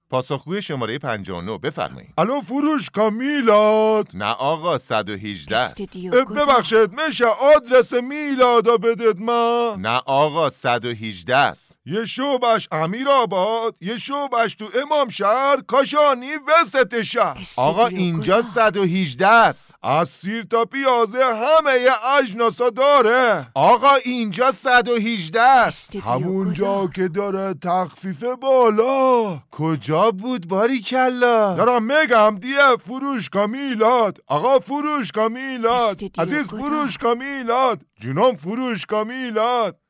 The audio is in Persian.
پاسخگوی شماره 59 بفرمایید. الو فروشگاه میلاد؟ نه آقا 118 است. ببخشید میشه آدرس میلادا بدید ما؟ نه آقا 118 است. یه شعبش امیرآباد، یه شعبش تو امام شهر، کاشانی، وسط شهر. آقا اینجا 118 است. از سیر تا پیازه همه ی اجناسا داره. آقا اینجا 118 است. همونجا که داره تخفیف بالا. کجا بود باریکلا؟ دارم میگم دیگه فروشگاه میلاد. آقا فروشگاه میلاد، عزیز فروشگاه میلاد، جونم فروشگاه میلاد.